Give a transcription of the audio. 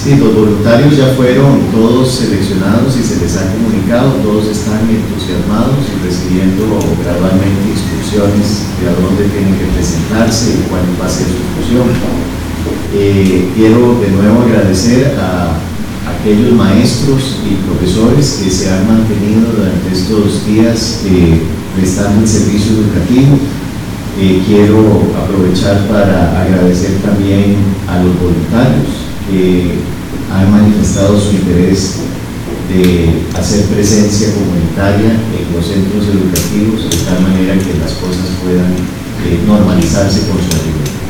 Sí, los voluntarios ya fueron todos seleccionados y se les ha comunicado, todos están entusiasmados y recibiendo gradualmente instrucciones de a dónde tienen que presentarse y cuál va a ser su función. Quiero de nuevo agradecer a aquellos maestros y profesores que se han mantenido durante estos días prestando el servicio educativo. Quiero aprovechar para agradecer también a los voluntarios que han manifestado su interés de hacer presencia comunitaria en los centros educativos de tal manera que las cosas puedan normalizarse con su ayuda.